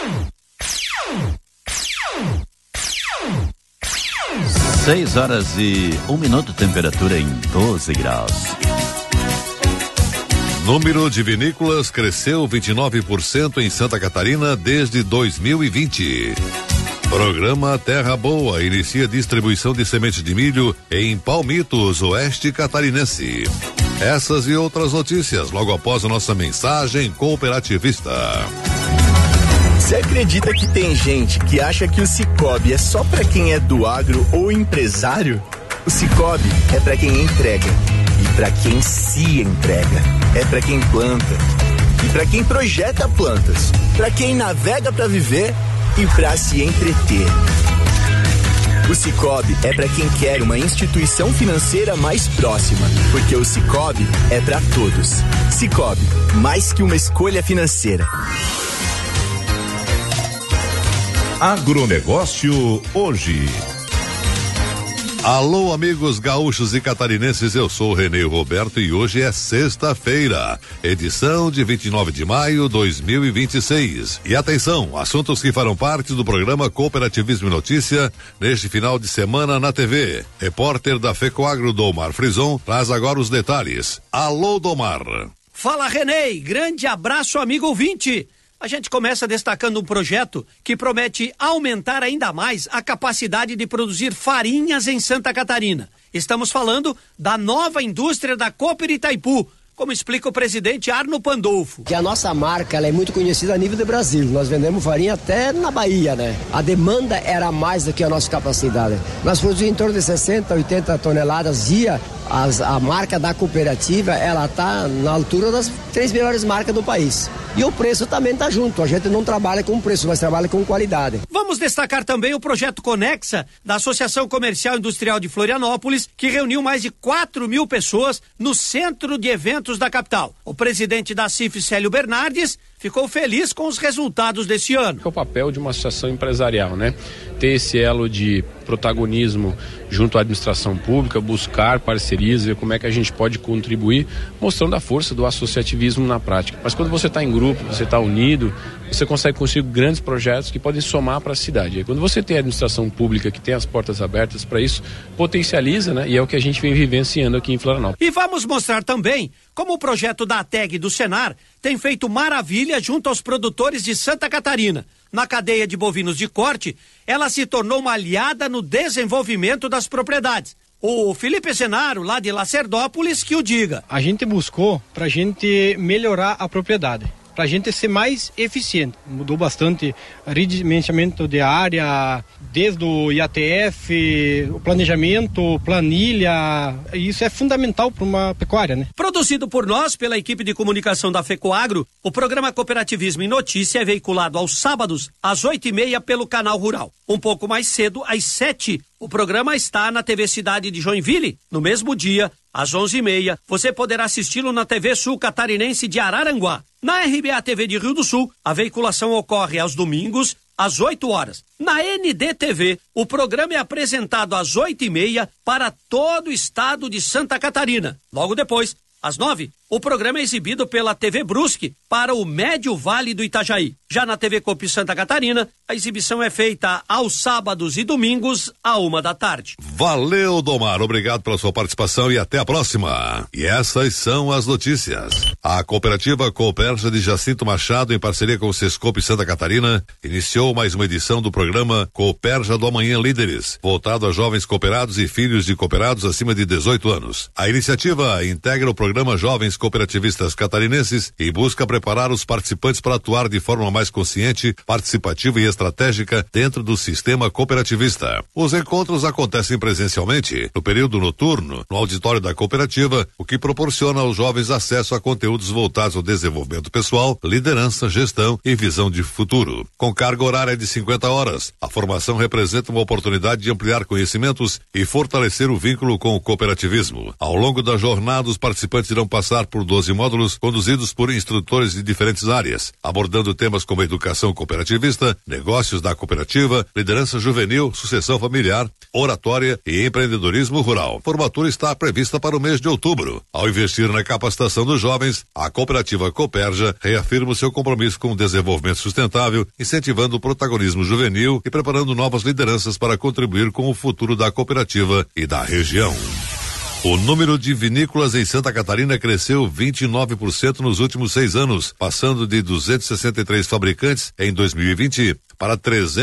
6h01, temperatura em 12 graus. Número de vinícolas cresceu 29% em Santa Catarina desde 2020. Programa Terra Boa inicia distribuição de sementes de milho em Palmitos, oeste catarinense. Essas e outras notícias logo após a nossa mensagem cooperativista. Você acredita que tem gente que acha que o Cicobi é só pra quem é do agro ou empresário? O Cicobi é pra quem entrega e pra quem se entrega. É pra quem planta e pra quem projeta plantas, pra quem navega pra viver e pra se entreter. O Cicobi é para quem quer uma instituição financeira mais próxima, porque o Cicobi é para todos. Cicobi, mais que uma escolha financeira. Agronegócio Hoje. Alô, amigos gaúchos e catarinenses, eu sou Renê Roberto e hoje é sexta-feira, edição de 29 de maio de 2026. E atenção, assuntos que farão parte do programa Cooperativismo e Notícia neste final de semana na TV. Repórter da FECOAGRO, Domar Frison, traz agora os detalhes. Alô, Domar. Fala, Renê, grande abraço, amigo ouvinte. A gente começa destacando um projeto que promete aumentar ainda mais a capacidade de produzir farinhas em Santa Catarina. Estamos falando da nova indústria da Cooper Itaipu, como explica o presidente Arno Pandolfo. Que a nossa marca ela é muito conhecida a nível do Brasil. Nós vendemos farinha até na Bahia, né? A demanda era mais do que a nossa capacidade. Nós produzimos em torno de 60, 80 toneladas dia. A marca da cooperativa, ela tá na altura das 3 melhores marcas do país. E o preço também tá junto. A gente não trabalha com preço, mas trabalha com qualidade. Vamos destacar também o projeto Conexa, da Associação Comercial e Industrial de Florianópolis, que reuniu mais de 4.000 pessoas no centro de eventos da capital. O presidente da CIF, Célio Bernardes, ficou feliz com os resultados desse ano. É o papel de uma associação empresarial, né? Ter esse elo de protagonismo junto à administração pública, buscar parcerias, ver como é que a gente pode contribuir, mostrando a força do associativismo na prática. Mas quando você está em grupo, você está unido, você consegue conseguir grandes projetos que podem somar para a cidade. E quando você tem a administração pública que tem as portas abertas para isso, potencializa, né? E é o que a gente vem vivenciando aqui em Florianópolis. E vamos mostrar também como o projeto da ATEG do Senar tem feito maravilha junto aos produtores de Santa Catarina. Na cadeia de bovinos de corte, ela se tornou uma aliada no desenvolvimento das propriedades. O Felipe Zenaro, lá de Lacerdópolis, que o diga. A gente buscou pra gente melhorar a propriedade, pra gente ser mais eficiente. Mudou bastante o redimensionamento de área, desde o IATF, o planejamento, planilha. Isso é fundamental para uma pecuária, né? Produzido por nós, pela equipe de comunicação da FECOAGRO, o programa Cooperativismo em Notícia é veiculado aos sábados, às 8:30, pelo Canal Rural. Um pouco mais cedo, às 7, o programa está na TV Cidade de Joinville. No mesmo dia, às 11:30, você poderá assisti-lo na TV Sul Catarinense de Araranguá. Na RBA TV de Rio do Sul, a veiculação ocorre aos domingos, às 8 horas. Na NDTV, o programa é apresentado às 8:30 para todo o estado de Santa Catarina. Logo depois, às 9, o programa é exibido pela TV Brusque para o Médio Vale do Itajaí. Já na TV Copi Santa Catarina, a exibição é feita aos sábados e domingos, à 13h. Valeu, Domar. Obrigado pela sua participação e até a próxima. E essas são as notícias. A cooperativa Cooperja de Jacinto Machado, em parceria com o Sescope Santa Catarina, iniciou mais uma edição do programa Cooperja do Amanhã Líderes, voltado a jovens cooperados e filhos de cooperados acima de 18 anos. A iniciativa integra o programa Jovens Cooperativistas Catarinenses e busca preparar os participantes para atuar de forma mais consciente, participativa e estratégica dentro do sistema cooperativista. Os encontros acontecem presencialmente, no período noturno, no auditório da cooperativa, o que proporciona aos jovens acesso a conteúdos voltados ao desenvolvimento pessoal, liderança, gestão e visão de futuro. Com carga horária de 50 horas, a formação representa uma oportunidade de ampliar conhecimentos e fortalecer o vínculo com o cooperativismo. Ao longo da jornada, os participantes irão passar por 12 módulos conduzidos por instrutores de diferentes áreas, abordando temas como educação cooperativista, negócios da cooperativa, liderança juvenil, sucessão familiar, oratória e empreendedorismo rural. A formatura está prevista para o mês de outubro. Ao investir na capacitação dos jovens, a cooperativa Cooperja reafirma o seu compromisso com o desenvolvimento sustentável, incentivando o protagonismo juvenil e preparando novas lideranças para contribuir com o futuro da cooperativa e da região. O número de vinícolas em Santa Catarina cresceu 29% nos últimos 6 anos, passando de 263 fabricantes em 2020 para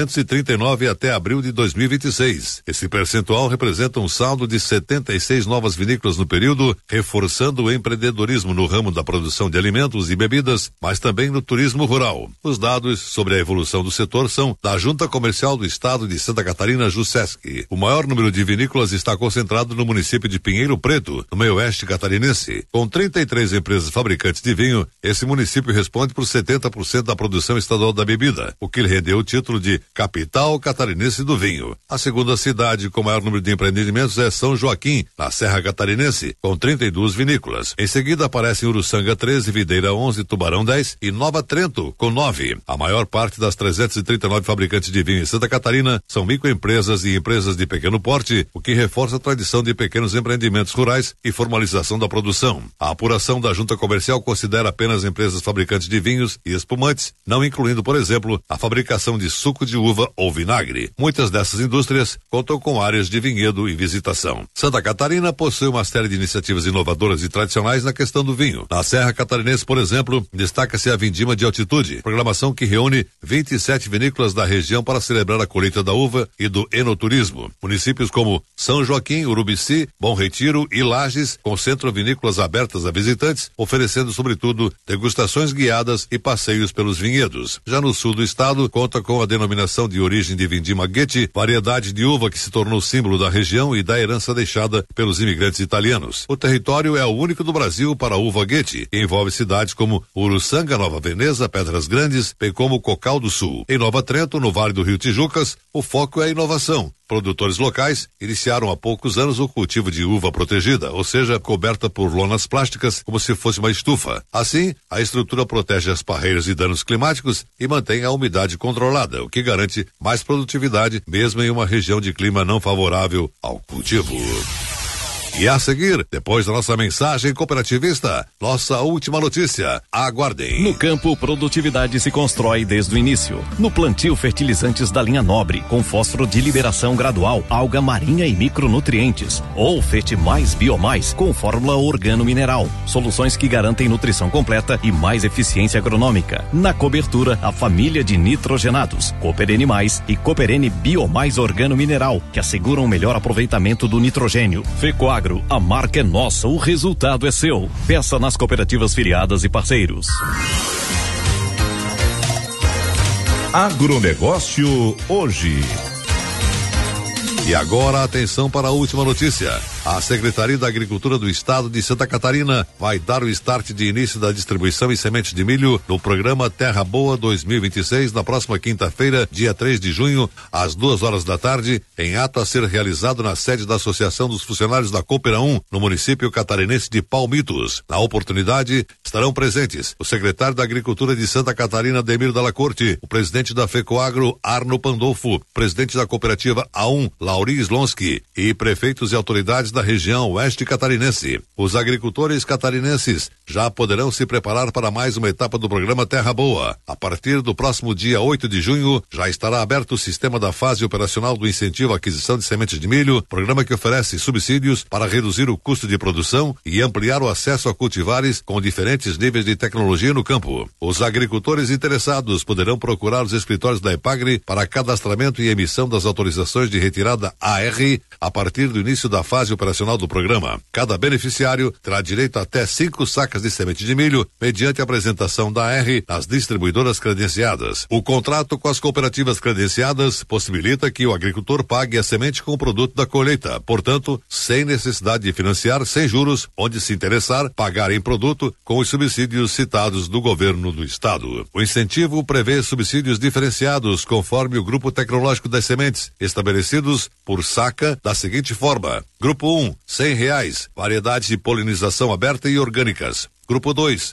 339 até abril de 2026. Esse percentual representa um saldo de 76 novas vinícolas no período, reforçando o empreendedorismo no ramo da produção de alimentos e bebidas, mas também no turismo rural. Os dados sobre a evolução do setor são da Junta Comercial do Estado de Santa Catarina, JUSESC. O maior número de vinícolas está concentrado no município de Pinheiro Preto, no meio-oeste catarinense. Com 33 empresas fabricantes de vinho, esse município responde por 70% da produção estadual da bebida, o que lhe rendeu o título de Capital Catarinense do Vinho. A segunda cidade com maior número de empreendimentos é São Joaquim, na Serra Catarinense, com 32 vinícolas. Em seguida aparecem Uruçanga 13, Videira 11, Tubarão 10 e Nova Trento, com 9. A maior parte das 339 fabricantes de vinho em Santa Catarina são microempresas e empresas de pequeno porte, o que reforça a tradição de pequenos empreendimentos rurais e formalização da produção. A apuração da Junta Comercial considera apenas empresas fabricantes de vinhos e espumantes, não incluindo, por exemplo, a fabricação de suco de uva ou vinagre. Muitas dessas indústrias contam com áreas de vinhedo e visitação. Santa Catarina possui uma série de iniciativas inovadoras e tradicionais na questão do vinho. Na Serra Catarinense, por exemplo, destaca-se a Vindima de Altitude, programação que reúne 27 vinícolas da região para celebrar a colheita da uva e do enoturismo. Municípios como São Joaquim, Urubici, Bom Retiro e Lages concentram vinícolas abertas a visitantes, oferecendo sobretudo degustações guiadas e passeios pelos vinhedos. Já no sul do estado, conta com a denominação de origem de Vindima Guetti, variedade de uva que se tornou símbolo da região e da herança deixada pelos imigrantes italianos. O território é o único do Brasil para a uva Guetti, e envolve cidades como Uruçanga, Nova Veneza, Pedras Grandes, bem como Cocal do Sul. Em Nova Trento, no Vale do Rio Tijucas, o foco é a inovação. Produtores locais iniciaram há poucos anos o cultivo de uva protegida, ou seja, coberta por lonas plásticas como se fosse uma estufa. Assim, a estrutura protege as parreiras e danos climáticos e mantém a umidade controlada, o que garante mais produtividade, mesmo em uma região de clima não favorável ao cultivo. E a seguir, depois da nossa mensagem cooperativista, nossa última notícia. Aguardem. No campo, produtividade se constrói desde o início. No plantio, fertilizantes da linha Nobre, com fósforo de liberação gradual, alga marinha e micronutrientes. Ou Fete Mais Biomais, com fórmula organo-mineral. Soluções que garantem nutrição completa e mais eficiência agronômica. Na cobertura, a família de nitrogenados, Cooperene Mais e Cooperene Biomais Organo-Mineral, que asseguram o melhor aproveitamento do nitrogênio. Fecoagro, a marca é nossa, o resultado é seu. Peça nas cooperativas filiadas e parceiros. Agronegócio hoje. E agora, atenção para a última notícia. A Secretaria da Agricultura do Estado de Santa Catarina vai dar o start de início da distribuição em sementes de milho no programa Terra Boa 2026 na próxima quinta-feira, dia 3 de junho, às 2 da tarde, em ato a ser realizado na sede da Associação dos Funcionários da Coopera 1, no município catarinense de Palmitos. Na oportunidade, estarão presentes o secretário da Agricultura de Santa Catarina, Ademir Dalla Corte, o presidente da Fecoagro, Arno Pandolfo, presidente da cooperativa A1, Lauri Slonski, e prefeitos e autoridades da região oeste catarinense. Os agricultores catarinenses já poderão se preparar para mais uma etapa do programa Terra Boa. A partir do próximo dia 8 de junho, já estará aberto o sistema da fase operacional do incentivo à aquisição de sementes de milho, programa que oferece subsídios para reduzir o custo de produção e ampliar o acesso a cultivares com diferentes níveis de tecnologia no campo. Os agricultores interessados poderão procurar os escritórios da Epagri para cadastramento e emissão das autorizações de retirada AR a partir do início da fase operacional do programa. Cada beneficiário terá direito a até 5 sacas de semente de milho, mediante a apresentação da AR nas distribuidoras credenciadas. O contrato com as cooperativas credenciadas possibilita que o agricultor pague a semente com o produto da colheita, portanto, sem necessidade de financiar, sem juros, onde se interessar, pagar em produto com os subsídios citados do governo do estado. O incentivo prevê subsídios diferenciados conforme o grupo tecnológico das sementes, estabelecidos por saca da seguinte forma: Grupo 1, R$100, variedades de polinização aberta e orgânicas. Grupo 2,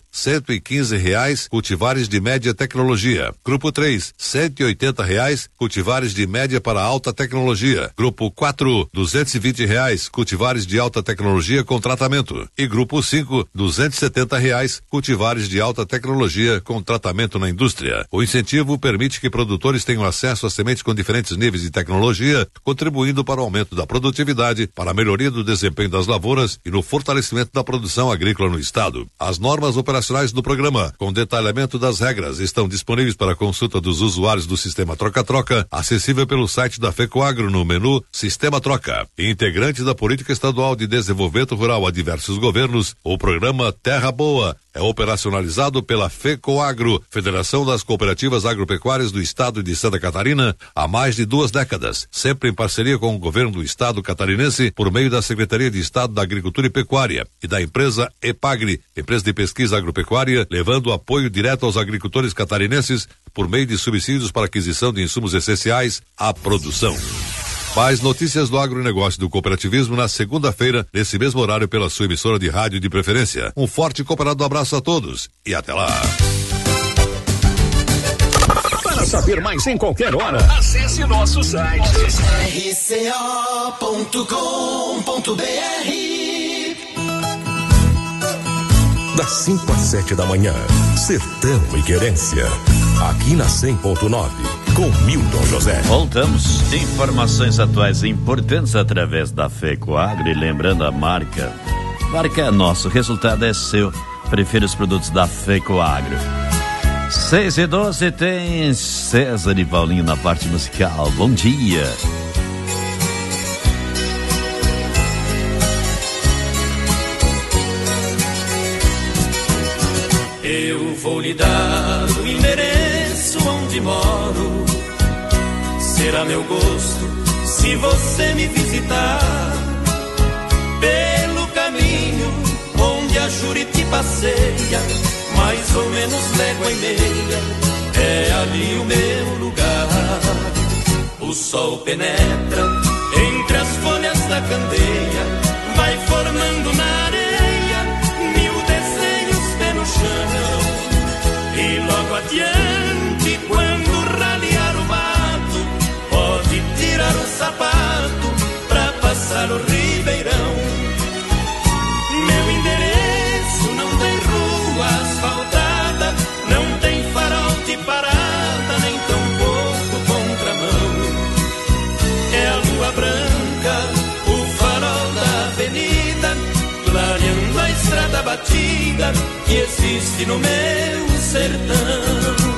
R$115, cultivares de média tecnologia. Grupo 3, R$180, cultivares de média para alta tecnologia. Grupo 4, R$220, cultivares de alta tecnologia com tratamento. E Grupo 5, R$270, cultivares de alta tecnologia com tratamento na indústria. O incentivo permite que produtores tenham acesso a sementes com diferentes níveis de tecnologia, contribuindo para o aumento da produtividade, para a melhoria do desempenho das lavouras e no fortalecimento da produção agrícola no estado. As normas operacionais do programa, com detalhamento das regras, estão disponíveis para consulta dos usuários do Sistema Troca-Troca, acessível pelo site da Fecoagro no menu Sistema Troca. Integrante da Política Estadual de Desenvolvimento Rural a diversos governos, o programa Terra Boa é operacionalizado pela Fecoagro, Federação das Cooperativas Agropecuárias do Estado de Santa Catarina, há mais de 2 décadas, sempre em parceria com o governo do Estado catarinense, por meio da Secretaria de Estado da Agricultura e Pecuária e da empresa Epagri, empresa de pesquisa agropecuária, levando apoio direto aos agricultores catarinenses por meio de subsídios para aquisição de insumos essenciais à produção. Mais notícias do agronegócio e do cooperativismo na segunda-feira, nesse mesmo horário, pela sua emissora de rádio de preferência. Um forte e cooperado abraço a todos e até lá. Para saber mais em qualquer hora, acesse nosso site rco.com.br. Das 5 às 7 da manhã, Sertão e Querência. Aqui na 100.9, com Milton José. Voltamos. Informações atuais e importantes através da Fecoagro. E lembrando, a marca é nossa, o resultado é seu. Prefira os produtos da Fecoagro. 6:12 tem César e Paulinho na parte musical. Bom dia. Eu vou lhe dar o endereço onde moro. Será meu gosto se você me visitar. Pelo caminho onde a Juriti passeia, mais ou menos légua e meia, é ali o meu lugar. O sol penetra entre as folhas da candeia, vai formando na areia mil desenhos pé no chão. E logo adiante, quando ralear o mato, pode tirar o sapato pra passar o ribeirão. batida que existe no meu sertão.